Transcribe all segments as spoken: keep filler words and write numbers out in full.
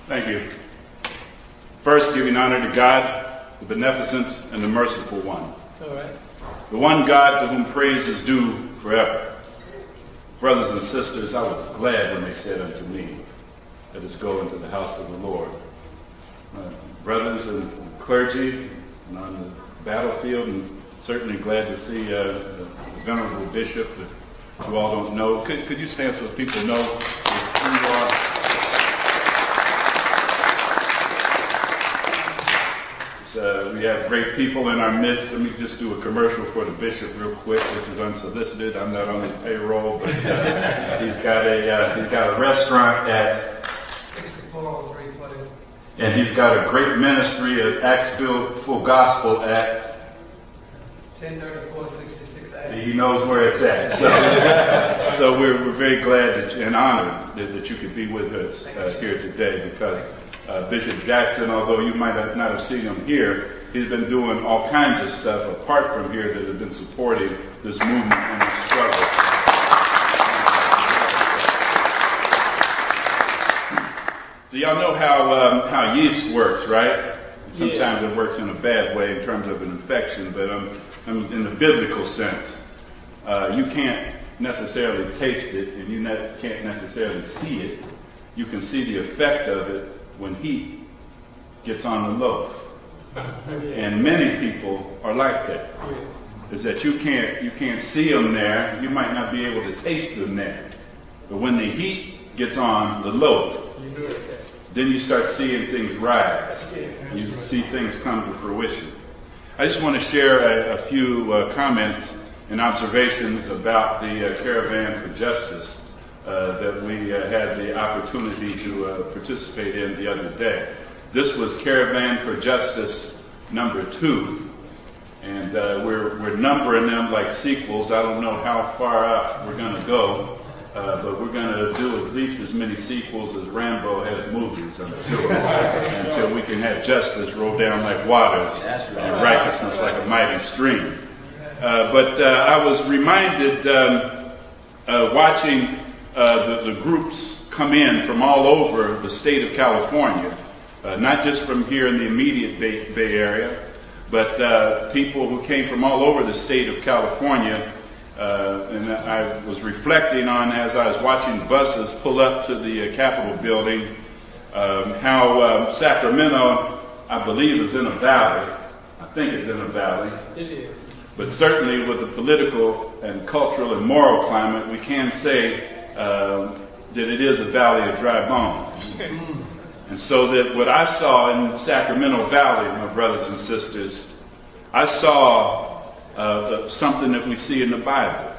Thank you. First, giving honor to God, the beneficent and the merciful one. All right. The one God to whom praise is due forever. Brothers and sisters, I was glad when they said unto me, let us go into the house of the Lord. Uh, brothers and clergy and on the battlefield, and certainly glad to see uh, the venerable bishop that you all don't know. Could, could you stand so people know who you are? Uh, we have great people in our midst. Let me just do a commercial for the bishop real quick. This is unsolicited. I'm not on his payroll, but uh, he's got a uh, he's got a restaurant at sixty-four oh three Footing. And he's got a great ministry at Axville Full Gospel at ten thirty-four sixty-six A. He knows where it's at. So, so we're, we're very glad that you, and honored that, that you could be with us uh, here today, because Uh, Bishop Jackson, although you might have not have seen him here, he's been doing all kinds of stuff apart from here that have been supporting this movement and this struggle. So y'all know how um, how yeast works, right? Sometimes yeah. It works in a bad way in terms of an infection, but um, in the biblical sense, uh, you can't necessarily taste it, and you ne- can't necessarily see it. You can see the effect of it when heat gets on the loaf. And many people are like that. Is that you can't you can't see them there. You might not be able to taste them there. But when the heat gets on the loaf, then you start seeing things rise. You see things come to fruition. I just want to share a, a few uh, comments and observations about the uh, Caravan for Justice Uh, that we uh, had the opportunity to uh, participate in the other day. This was Caravan for Justice number two, and uh, we're we're numbering them like sequels. I don't know how far up we're going to go, uh, but we're going to do at least as many sequels as Rambo has movies, I'm sure, until we can have justice roll down like waters and righteousness like a mighty stream. Uh, but uh, I was reminded um, uh, watching Uh, the, the groups come in from all over the state of California, uh, not just from here in the immediate Bay, Bay Area, but uh, people who came from all over the state of California. Uh, and I was reflecting on, as I was watching buses pull up to the uh, Capitol building, um, how um, Sacramento, I believe, is in a valley. I think it's in a valley. It is. But certainly with the political and cultural and moral climate, we can say Uh, that it is a valley of dry bones. And so that what I saw in Sacramento Valley, my brothers and sisters, I saw uh, the, something that we see in the Bible.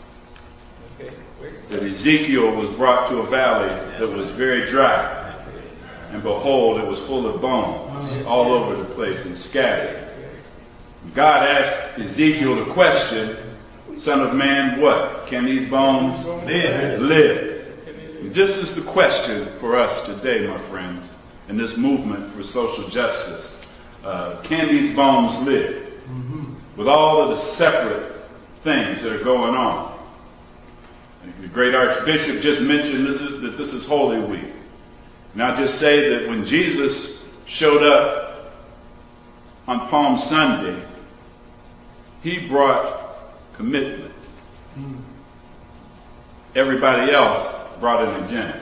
That Ezekiel was brought to a valley that was very dry. And behold, it was full of bones all over the place and scattered. God asked Ezekiel the question, Son of man, what? Can these bones live? Live. This is the question for us today, my friends, in this movement for social justice. Uh, can these bones live? Mm-hmm. With all of the separate things that are going on. The great Archbishop just mentioned this is, that this is Holy Week. And I'll just say that when Jesus showed up on Palm Sunday, he brought commitment. Everybody else brought an agenda.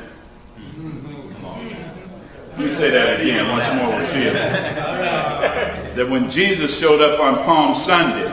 Let me say that again once more with you. That when Jesus showed up on Palm Sunday,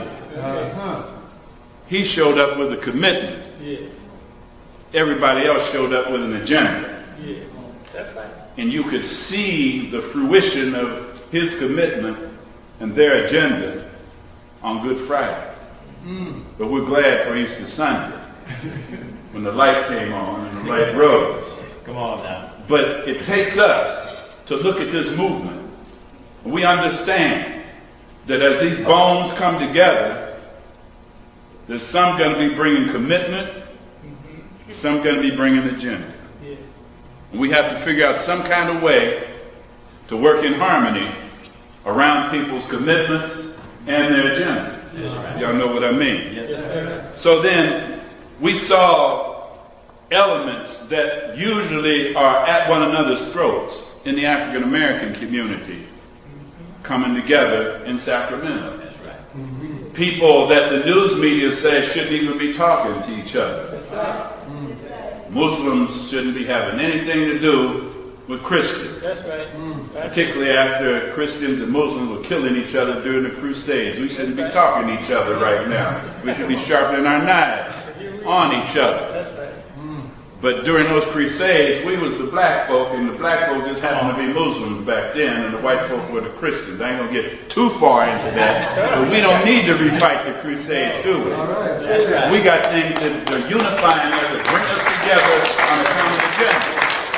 he showed up with a commitment. Everybody else showed up with an agenda. And you could see the fruition of his commitment and their agenda on Good Friday. Mm. But we're glad for Easter Sunday when the light came on and the light rose. Come on now. But it takes us to look at this movement. We understand that as these bones come together, there's some going to be bringing commitment, some going to be bringing agenda. Yes. And we have to figure out some kind of way to work in harmony around people's commitments and their agenda. Right. Y'all know what I mean? Yes, sir. So then we saw elements that usually are at one another's throats. in the African American community coming together in Sacramento. That's right. Mm-hmm. People that the news media says shouldn't even be talking to each other. That's right. Mm-hmm. Muslims shouldn't be having anything to do with Christians. That's right. That's Particularly after Christians and Muslims were killing each other during the Crusades. We shouldn't be talking to each other right now. We should be sharpening our knives on each other. That's right. But during those Crusades, we was the black folk, and the black folk just happened to be Muslims back then, and the white folk were the Christians. I ain't going to get too far into that, but we don't need to refight the Crusades, do we? That's right. We got things that are unifying us and bring us together on a common agenda.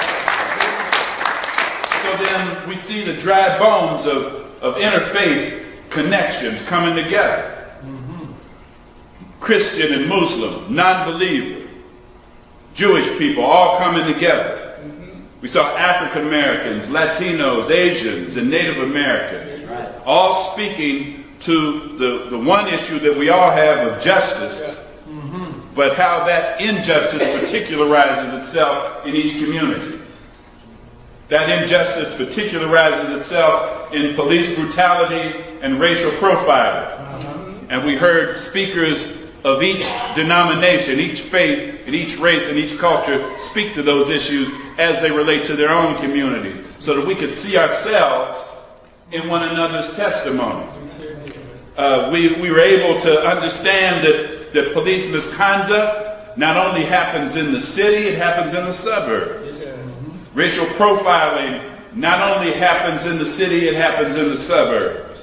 So then we see the dry bones of, of interfaith connections coming together. Mm-hmm. Christian and Muslim, non-believer, Jewish people all coming together. Mm-hmm. We saw African Americans, Latinos, Asians, and Native Americans right. all speaking to the, the one issue that we all have of justice, mm-hmm. but how that injustice particularizes itself in each community. That injustice particularizes itself in police brutality and racial profiling. Mm-hmm. And we heard speakers of each denomination, each faith, and each race and each culture speak to those issues as they relate to their own community, so that we could see ourselves in one another's testimony. Uh, we, we were able to understand that, that police misconduct not only happens in the city, it happens in the suburbs. Racial profiling not only happens in the city, it happens in the suburbs.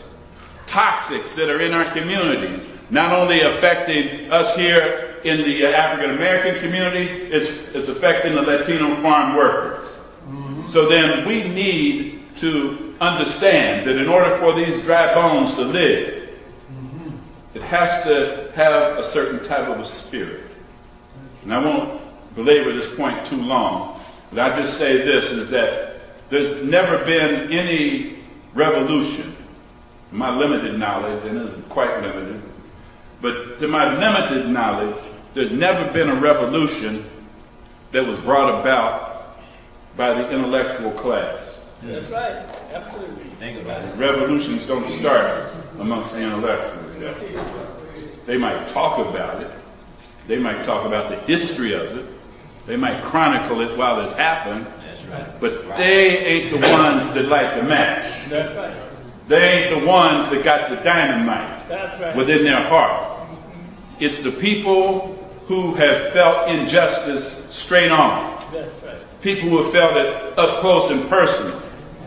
Toxics that are in our communities, not only affecting us here in the African American community, it's, it's affecting the Latino farm workers. Mm-hmm. So then we need to understand that in order for these dry bones to live, mm-hmm. it has to have a certain type of a spirit. And I won't belabor this point too long, but I just say this, is that there's never been any revolution, in my limited knowledge, and it's quite limited, but to my limited knowledge, there's never been a revolution that was brought about by the intellectual class. That's right. Absolutely. Think about it. Revolutions don't start amongst the intellectuals. They might talk about it. They might talk about the history of it. They might chronicle it while it's happened. That's right. But they ain't the ones that light the match. That's right. They ain't the ones that got the dynamite That's right. within their heart. It's the people who have felt injustice straight on. That's right. People who have felt it up close and personal.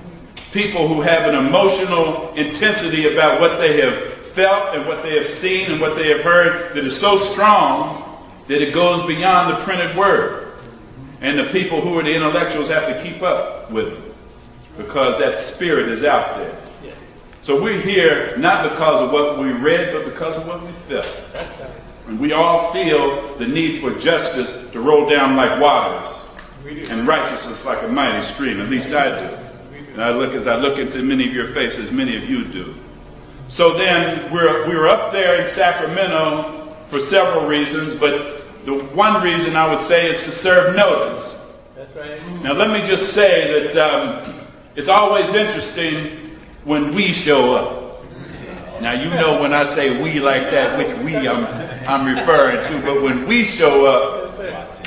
People who have an emotional intensity about what they have felt and what they have seen and what they have heard that is so strong that it goes beyond the printed word. And the people who are the intellectuals have to keep up with it because that spirit is out there. Yeah. So we're here not because of what we read, but because of what we felt. That's right. And we all feel the need for justice to roll down like waters and righteousness like a mighty stream. At least I do. And I look as I look into many of your faces, many of you do. So then we're we were up there in Sacramento for several reasons, but the one reason I would say is to serve notice. That's right. Now let me just say that um, it's always interesting when we show up. Now you know when I say we like that, which we I'm, I'm referring to, but when we show up,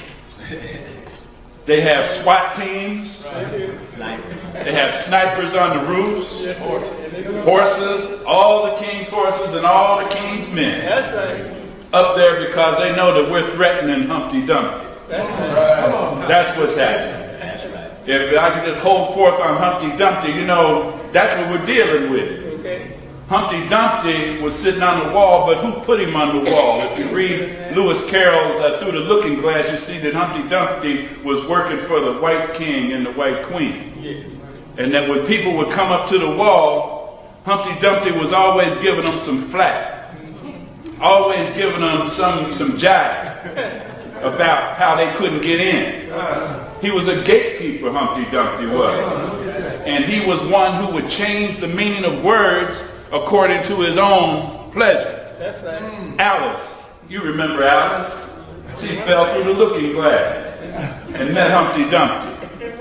they have SWAT teams, they have snipers on the roofs, horses, all the king's horses and all the king's men. That's right. Up there because they know that we're threatening Humpty Dumpty. That's right. That's what's happening. If I could just hold forth on Humpty Dumpty, you know, that's what we're dealing with. Okay. Humpty Dumpty was sitting on the wall, but who put him on the wall? If you read Lewis Carroll's uh, Through the Looking Glass, you see that Humpty Dumpty was working for the white king and the white queen. Yes. And that when people would come up to the wall, Humpty Dumpty was always giving them some flack. Always giving them some, some jive about how they couldn't get in. He was a gatekeeper, Humpty Dumpty was. And he was one who would change the meaning of words according to his own pleasure. That's right. Alice, you remember Alice? She fell through the looking glass and met Humpty Dumpty.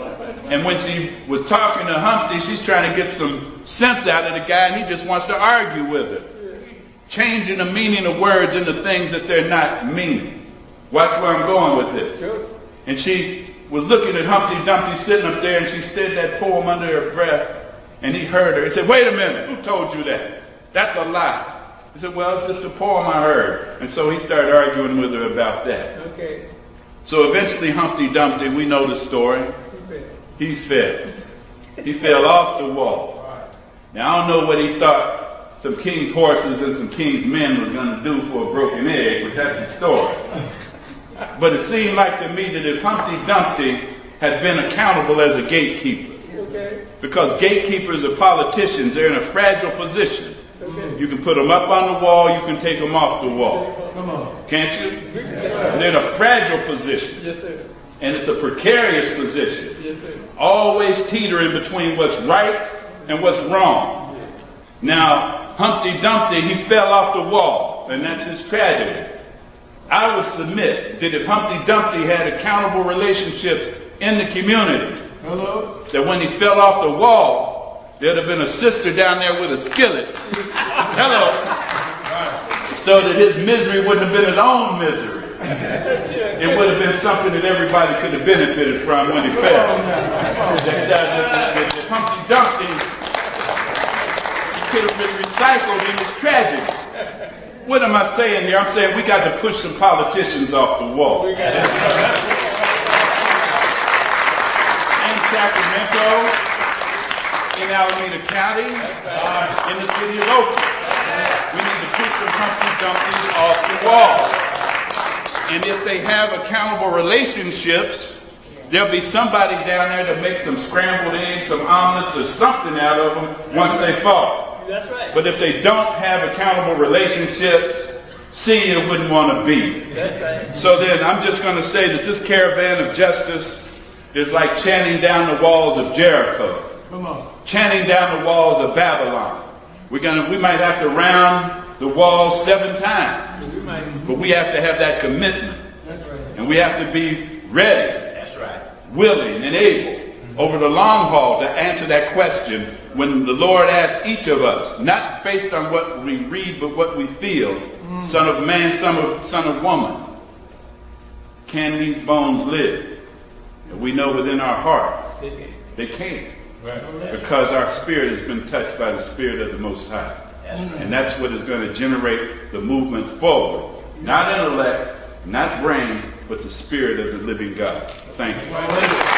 And when she was talking to Humpty, she's trying to get some sense out of the guy, and he just wants to argue with her, changing the meaning of words into things that they're not meaning. Watch where I'm going with this. Sure. And she was looking at Humpty Dumpty sitting up there, and she said that poem under her breath, and he heard her. He said, wait a minute, who told you that? That's a lie. He said, well, it's just a poem I heard. And so he started arguing with her about that. Okay. So eventually Humpty Dumpty, we know the story, he fell. He fell off the wall. Now I don't know what he thought some king's horses and some king's men was going to do for a broken egg, but that's the story. But it seemed like to me that if Humpty Dumpty had been accountable as a gatekeeper, Okay. because gatekeepers are politicians, they're in a fragile position. Okay. You can put them up on the wall, you can take them off the wall. Come on. Can't you? They're in a fragile position. Yes, sir. And it's a precarious position. Yes, sir. Always teetering between what's right and what's wrong. Now, Humpty Dumpty, he fell off the wall, and that's his tragedy. I would submit that if Humpty Dumpty had accountable relationships in the community, Hello? that when he fell off the wall, there'd have been a sister down there with a skillet. Hello. So that his misery wouldn't have been his own misery. It would have been something that everybody could have benefited from when he fell. That, that, that, that, that Humpty Dumpty could have been recycled in his tragedy. What am I saying here? I'm saying we got to push some politicians off the wall. In Sacramento, in Alameda County, in the city of Oakland. We need to push some Humpty Dumptys off the wall. And if they have accountable relationships, there'll be somebody down there to make some scrambled eggs, some omelets, or something out of them once they fall. That's right. But if they don't have accountable relationships, see, it wouldn't want to be. That's right. So then I'm just going to say that this caravan of justice is like chanting down the walls of Jericho. Come on. Chanting down the walls of Babylon. We're gonna, we might have to round the walls seven times. We might. But we have to have that commitment. That's right. And we have to be ready, That's right. willing, and able over the long haul to answer that question when the Lord asks each of us, not based on what we read, but what we feel. Mm. Son of man, son of, son of woman, can these bones live? And we know within our heart they can't. Right. Because our spirit has been touched by the Spirit of the Most High. That's right. And that's what is going to generate the movement forward. Not intellect, not brain, but the Spirit of the living God. Thank you.